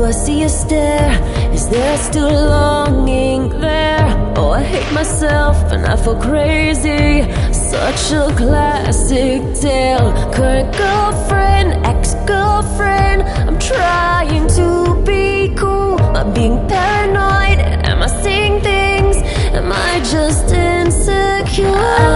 I see a stare? Is there still longing there? Oh, I hate myself and I feel crazy. Such a classic tale. Current girlfriend, ex-girlfriend. I'm trying to be cool. Am I being paranoid? Am I seeing things? Am I just insecure?